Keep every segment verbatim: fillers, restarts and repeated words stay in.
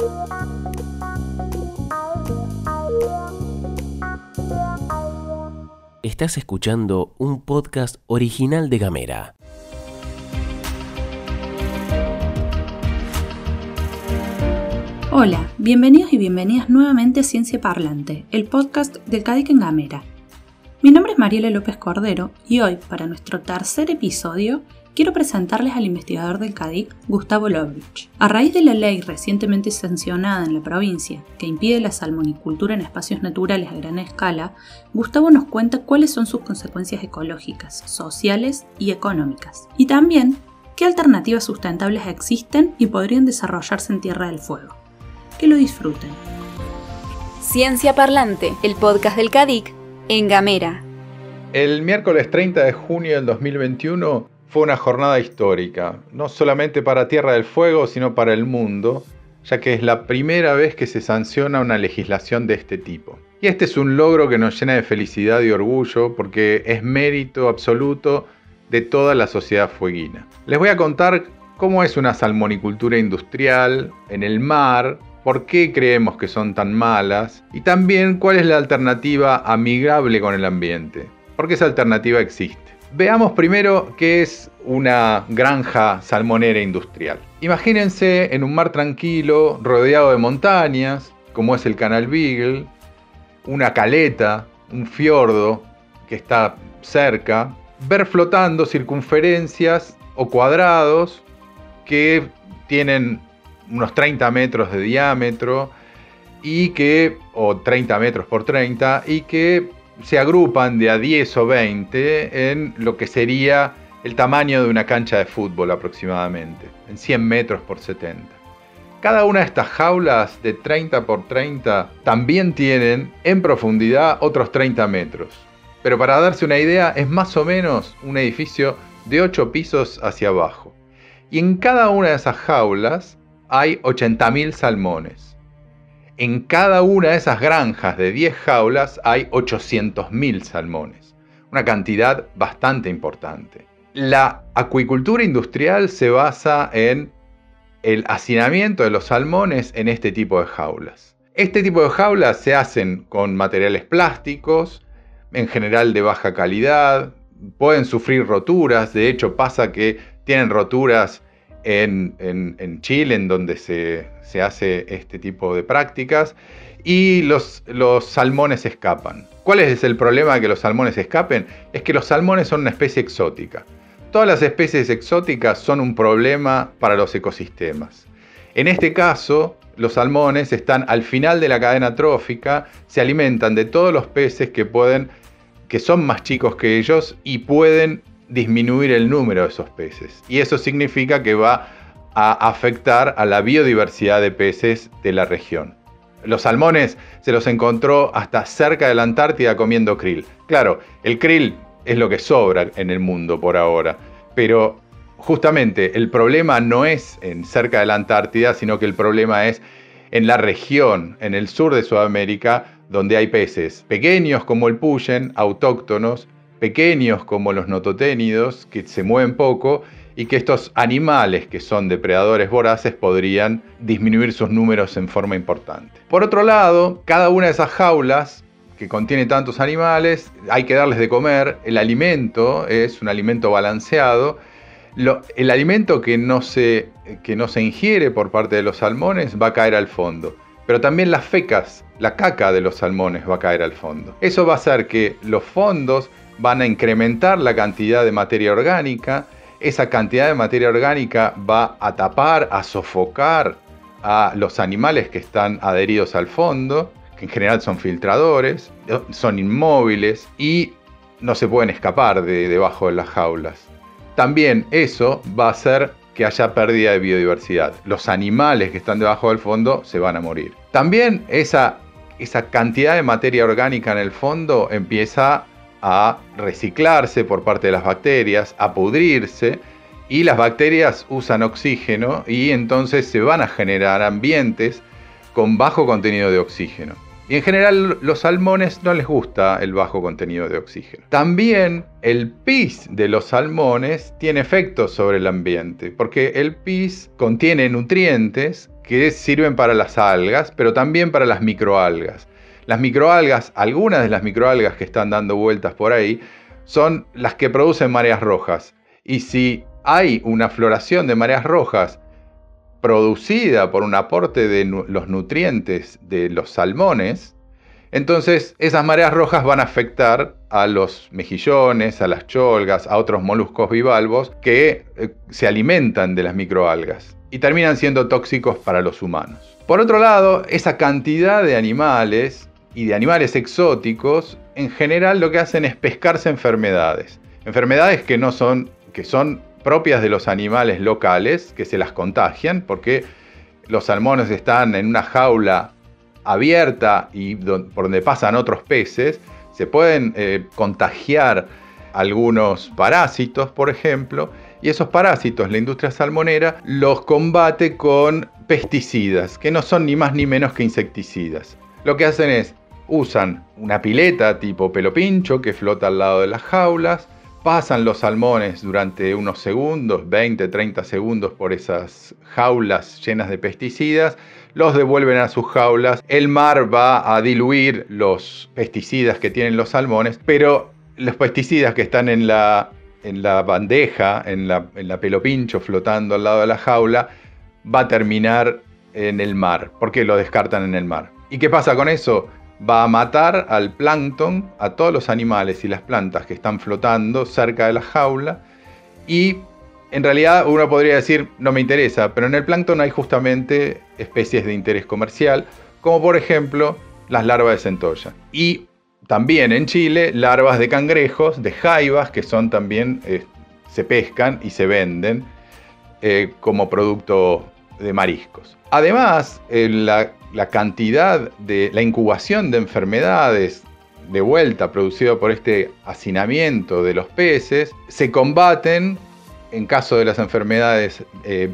Estás escuchando un podcast original de Gamera. Hola, bienvenidos y bienvenidas nuevamente a Ciencia Parlante, el podcast del CADIC en Gamera. Mi nombre es Mariela López Cordero y hoy, para nuestro tercer episodio, quiero presentarles al investigador del CADIC, Gustavo Lovrich. A raíz de la ley recientemente sancionada en la provincia que impide la salmonicultura en espacios naturales a gran escala, Gustavo nos cuenta cuáles son sus consecuencias ecológicas, sociales y económicas, y también qué alternativas sustentables existen y podrían desarrollarse en Tierra del Fuego. Que lo disfruten. Ciencia Parlante, el podcast del CADIC en Gamera. El miércoles treinta de junio del dos mil veintiuno fue una jornada histórica, no solamente para Tierra del Fuego, sino para el mundo, ya que es la primera vez que se sanciona una legislación de este tipo. Y este es un logro que nos llena de felicidad y orgullo, porque es mérito absoluto de toda la sociedad fueguina. Les voy a contar cómo es una salmonicultura industrial en el mar, por qué creemos que son tan malas y también cuál es la alternativa amigable con el ambiente, porque esa alternativa existe. Veamos primero qué es una granja salmonera industrial. Imagínense en un mar tranquilo, rodeado de montañas, como es el Canal Beagle, una caleta, un fiordo que está cerca, ver flotando circunferencias o cuadrados que tienen unos treinta metros de diámetro y que, o treinta metros por treinta, y que se agrupan de a diez o veinte en lo que sería el tamaño de una cancha de fútbol aproximadamente, en cien metros por setenta. Cada una de estas jaulas de treinta por treinta también tienen en profundidad otros treinta metros. Pero para darse una idea, es más o menos un edificio de ocho pisos hacia abajo. Y en cada una de esas jaulas hay ochenta mil salmones. En cada una de esas granjas de diez jaulas hay ochocientos mil salmones. Una cantidad bastante importante. La acuicultura industrial se basa en el hacinamiento de los salmones en este tipo de jaulas. Este tipo de jaulas se hacen con materiales plásticos, en general de baja calidad, pueden sufrir roturas, de hecho pasa que tienen roturas En, en, en Chile, en donde se, se hace este tipo de prácticas, y los, los salmones escapan. ¿Cuál es el problema de que los salmones escapen? Es que los salmones son una especie exótica. Todas las especies exóticas son un problema para los ecosistemas. En este caso, los salmones están al final de la cadena trófica, se alimentan de todos los peces que pueden, que son más chicos que ellos y pueden disminuir el número de esos peces, y eso significa que va a afectar a la biodiversidad de peces de la región. Los salmones se los encontró hasta cerca de la Antártida comiendo krill. Claro, el krill es lo que sobra en el mundo por ahora, pero justamente el problema no es en cerca de la Antártida, sino que el problema es en la región, en el sur de Sudamérica, donde hay peces pequeños como el puyen, autóctonos, pequeños como los nototénidos, que se mueven poco, y que estos animales que son depredadores voraces podrían disminuir sus números en forma importante. Por otro lado, cada una de esas jaulas que contiene tantos animales, hay que darles de comer. El alimento es un alimento balanceado. Lo, el alimento que no, se, que no se ingiere por parte de los salmones va a caer al fondo. Pero también las fecas, la caca de los salmones va a caer al fondo. Eso va a hacer que los fondos van a incrementar la cantidad de materia orgánica. Esa cantidad de materia orgánica va a tapar, a sofocar a los animales que están adheridos al fondo, que en general son filtradores, son inmóviles y no se pueden escapar de debajo de las jaulas. También eso va a hacer que haya pérdida de biodiversidad. Los animales que están debajo del fondo se van a morir. También esa, esa cantidad de materia orgánica en el fondo empieza a reciclarse por parte de las bacterias, a pudrirse, y las bacterias usan oxígeno y entonces se van a generar ambientes con bajo contenido de oxígeno. Y en general los salmones no les gusta el bajo contenido de oxígeno. También el pis de los salmones tiene efectos sobre el ambiente, porque el pis contiene nutrientes que sirven para las algas, pero también para las microalgas. Las microalgas, algunas de las microalgas que están dando vueltas por ahí, son las que producen mareas rojas. Y si hay una floración de mareas rojas producida por un aporte de nu- los nutrientes de los salmones, entonces esas mareas rojas van a afectar a los mejillones, a las cholgas, a otros moluscos bivalvos que eh, se alimentan de las microalgas y terminan siendo tóxicos para los humanos. Por otro lado, esa cantidad de animales y de animales exóticos, en general lo que hacen es pescarse enfermedades. Enfermedades que no son, que son propias de los animales locales, que se las contagian, porque los salmones están en una jaula abierta y do- por donde pasan otros peces, se pueden eh, contagiar algunos parásitos, por ejemplo, y esos parásitos la industria salmonera los combate con pesticidas, que no son ni más ni menos que insecticidas. Lo que hacen es, usan una pileta tipo pelo pincho que flota al lado de las jaulas, pasan los salmones durante unos segundos, veinte, treinta segundos por esas jaulas llenas de pesticidas, los devuelven a sus jaulas, el mar va a diluir los pesticidas que tienen los salmones, pero los pesticidas que están en la, en la bandeja, en la, en la pelo pincho flotando al lado de la jaula, va a terminar en el mar, porque lo descartan en el mar. ¿Y qué pasa con eso? Va a matar al plancton, a todos los animales y las plantas que están flotando cerca de la jaula, y en realidad uno podría decir, no me interesa, pero en el plancton hay justamente especies de interés comercial, como por ejemplo las larvas de centolla. Y también en Chile, larvas de cangrejos, de jaivas, que son también, eh, se pescan y se venden eh, como producto de mariscos. Además, eh, la, la cantidad de la incubación de enfermedades de vuelta producido por este hacinamiento de los peces se combaten en caso de las enfermedades eh,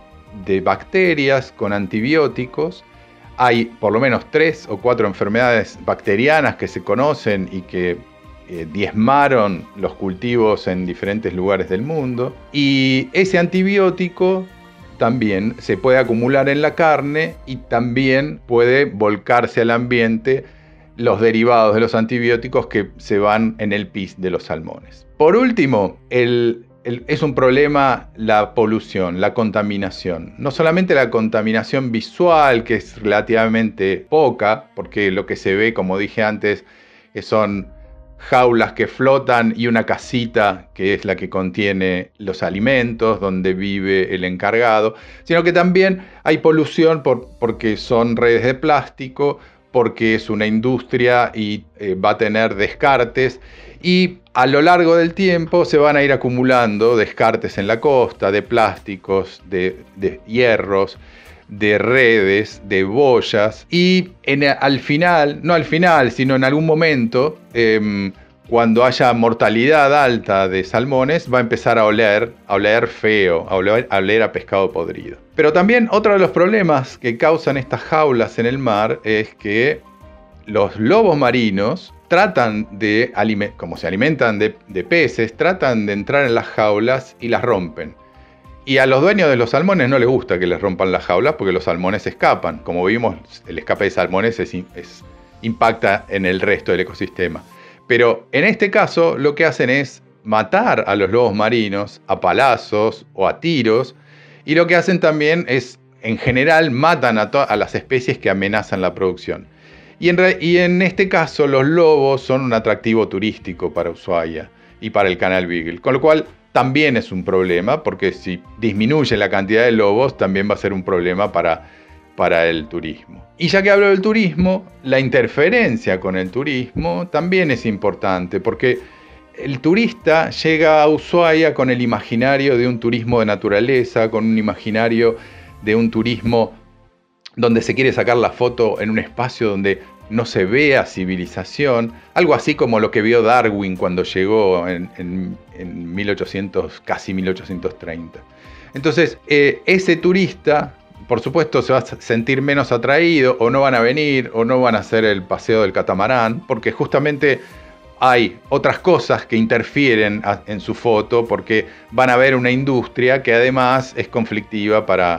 de bacterias con antibióticos. Hay por lo menos tres o cuatro enfermedades bacterianas que se conocen y que eh, diezmaron los cultivos en diferentes lugares del mundo. Y ese antibiótico también se puede acumular en la carne y también puede volcarse al ambiente los derivados de los antibióticos que se van en el pis de los salmones. Por último, el, el, es un problema la polución, la contaminación. No solamente la contaminación visual, que es relativamente poca, porque lo que se ve, como dije antes, que son jaulas que flotan y una casita que es la que contiene los alimentos, donde vive el encargado, sino que también hay polución por, porque son redes de plástico, porque es una industria y eh, va a tener descartes, y a lo largo del tiempo se van a ir acumulando descartes en la costa de plásticos, de, de hierros, de redes, de boyas, y en, al final, no al final, sino en algún momento, eh, cuando haya mortalidad alta de salmones, va a empezar a oler, a oler feo, a oler, a oler a pescado podrido. Pero también otro de los problemas que causan estas jaulas en el mar es que los lobos marinos tratan de, como se alimentan de, de peces, tratan de entrar en las jaulas y las rompen. Y a los dueños de los salmones no les gusta que les rompan las jaulas porque los salmones escapan. Como vimos, el escape de salmones es, es, impacta en el resto del ecosistema. Pero en este caso lo que hacen es matar a los lobos marinos a palazos o a tiros. Y lo que hacen también es, en general, matan a, a las especies que amenazan la producción. Y en, y en este caso los lobos son un atractivo turístico para Ushuaia y para el Canal Beagle. Con lo cual también es un problema, porque si disminuye la cantidad de lobos, también va a ser un problema para, para el turismo. Y ya que hablo del turismo, la interferencia con el turismo también es importante, porque el turista llega a Ushuaia con el imaginario de un turismo de naturaleza, con un imaginario de un turismo donde se quiere sacar la foto en un espacio donde no se vea civilización, algo así como lo que vio Darwin cuando llegó en, en, en mil ochocientos, casi mil ochocientos treinta. Entonces, eh, ese turista, por supuesto, se va a sentir menos atraído, o no van a venir, o no van a hacer el paseo del catamarán, porque justamente hay otras cosas que interfieren a, en su foto, porque van a ver una industria que además es conflictiva para,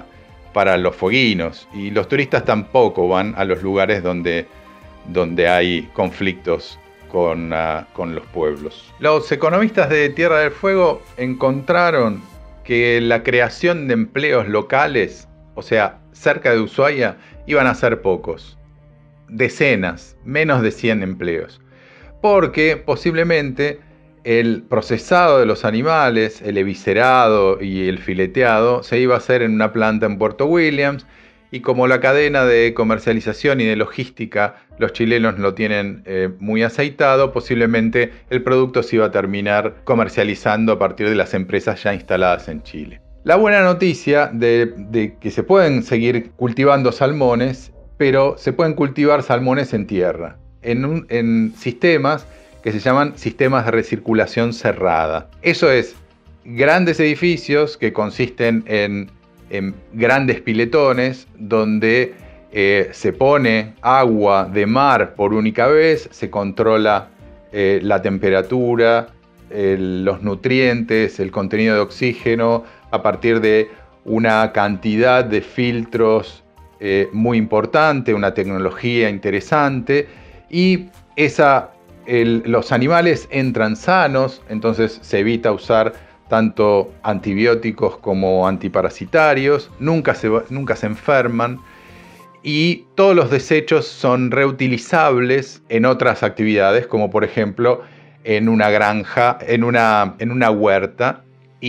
para los fueguinos, y los turistas tampoco van a los lugares donde, donde hay conflictos con, uh, con los pueblos. Los economistas de Tierra del Fuego encontraron que la creación de empleos locales, o sea, cerca de Ushuaia, iban a ser pocos. Decenas, menos de cien empleos. Porque posiblemente el procesado de los animales, el eviscerado y el fileteado se iba a hacer en una planta en Puerto Williams, y como la cadena de comercialización y de logística los chilenos lo tienen eh, muy aceitado, posiblemente el producto se iba a terminar comercializando a partir de las empresas ya instaladas en Chile. La buena noticia de, de que se pueden seguir cultivando salmones, pero se pueden cultivar salmones en tierra, en, un, en sistemas que se llaman sistemas de recirculación cerrada. Eso es, grandes edificios que consisten en, en grandes piletones donde eh, se pone agua de mar por única vez, se controla eh, la temperatura, el, los nutrientes, el contenido de oxígeno a partir de una cantidad de filtros eh, muy importante, una tecnología interesante, y esa El, los animales entran sanos, entonces se evita usar tanto antibióticos como antiparasitarios, nunca se, nunca se enferman, y todos los desechos son reutilizables en otras actividades, como por ejemplo en una granja, en una, en una huerta,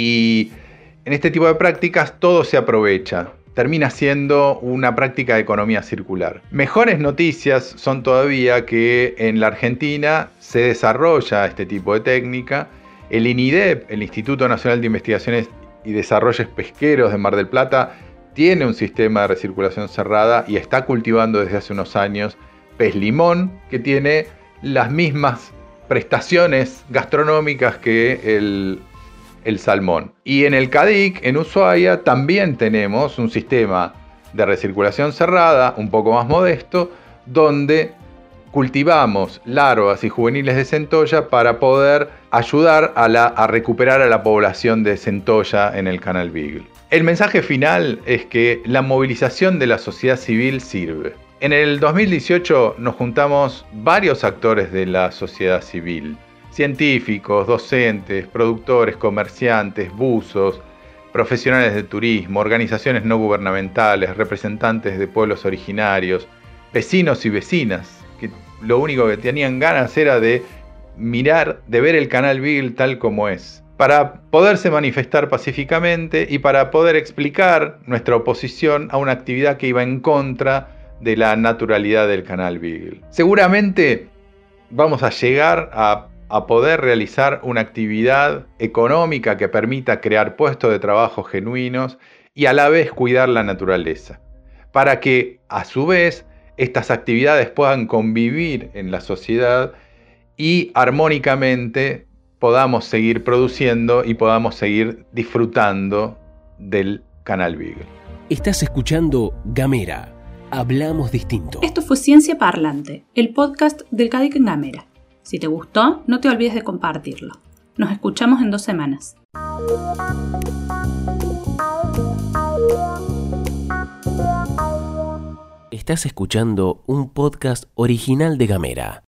y en este tipo de prácticas todo se aprovecha. Termina siendo una práctica de economía circular. Mejores noticias son todavía que en la Argentina se desarrolla este tipo de técnica. El INIDEP, el Instituto Nacional de Investigaciones y Desarrollos Pesqueros de Mar del Plata, tiene un sistema de recirculación cerrada y está cultivando desde hace unos años pez limón, que tiene las mismas prestaciones gastronómicas que el el salmón. Y en el CADIC, en Ushuaia, también tenemos un sistema de recirculación cerrada, un poco más modesto, donde cultivamos larvas y juveniles de centolla para poder ayudar a, la, a recuperar a la población de centolla en el Canal Beagle. El mensaje final es que la movilización de la sociedad civil sirve. En el dos mil dieciocho nos juntamos varios actores de la sociedad civil: científicos, docentes, productores, comerciantes, buzos, profesionales de turismo, organizaciones no gubernamentales, representantes de pueblos originarios, vecinos y vecinas, que lo único que tenían ganas era de mirar, de ver el Canal Beagle tal como es, para poderse manifestar pacíficamente y para poder explicar nuestra oposición a una actividad que iba en contra de la naturalidad del Canal Beagle. Seguramente vamos a llegar a a poder realizar una actividad económica que permita crear puestos de trabajo genuinos y a la vez cuidar la naturaleza, para que a su vez estas actividades puedan convivir en la sociedad y armónicamente podamos seguir produciendo y podamos seguir disfrutando del Canal Beagle. Estás escuchando Gamera. Hablamos distinto. Esto fue Ciencia Parlante, el podcast del CADIC en Gamera. Si te gustó, no te olvides de compartirlo. Nos escuchamos en dos semanas. Estás escuchando un podcast original de Gamera.